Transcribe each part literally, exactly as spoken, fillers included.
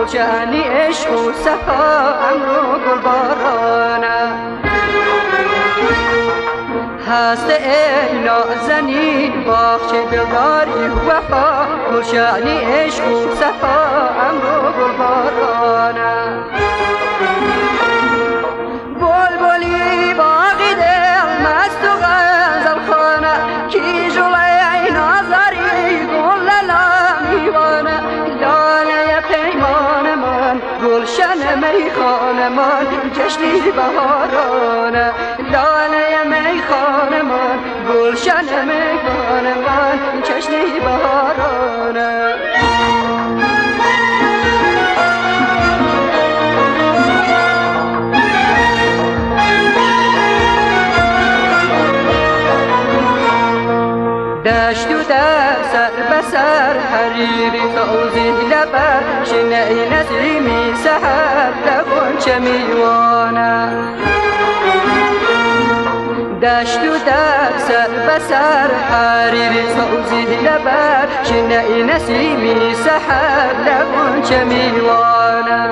گلشنی عشق و صفا امرو گل بارانه هست ای نازنین باغچه دلداری وفا گلشنی عشق و صفا امرو گل بارانه بلبلی باغی دل مست و غزل خانه کی جلوی نازاری گل لاله میوانه لاله پیمان من گلشن میخانه من جشنی بهارانه لاله میخانه من گلشن میخانه من جشنی بهارانه دشت و در سر بسر حریری توزی لبر شنعی نسیمی سحر لغنچه میوانه دشت و در سر بسر حریری توزی لبر شنعی نسیمی سحر لغنچه میوانه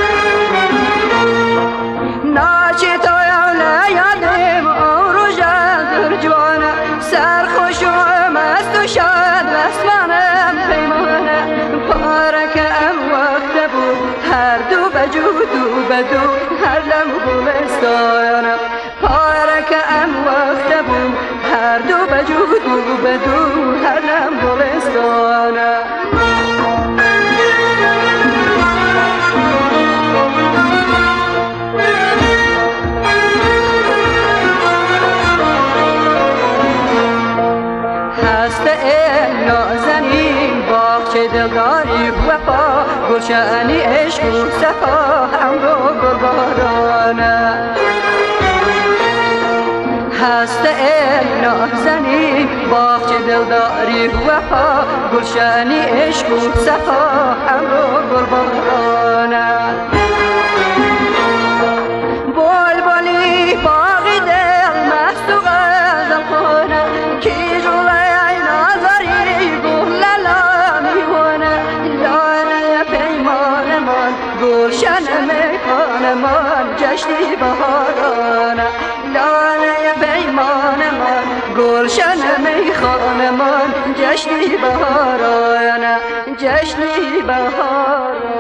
ناچه تو یادم آرو جندر جوانه سرخوش و مست و شاد وصلانم پیمانه پارکم وقت بود هر دو بجود و بدو هر لم گلستانه پارکم وقت بود هر دو بجود و بدو هر لم گلستانه هست ای نازنین باغچه دلداری وفا گلشنی عشق و صفا امرو گل بارانه هست ای نازنین باغچه دلداری وفا گلشنی عشق و صفا امرو گل بارانه بلبلی باغی دل مست و غزل خانه کی جلوی گلشن میخانه من جشنی بهارانه لاله پیمان من گلشن میخانه من جشنی بهارانه جشنی بهارانه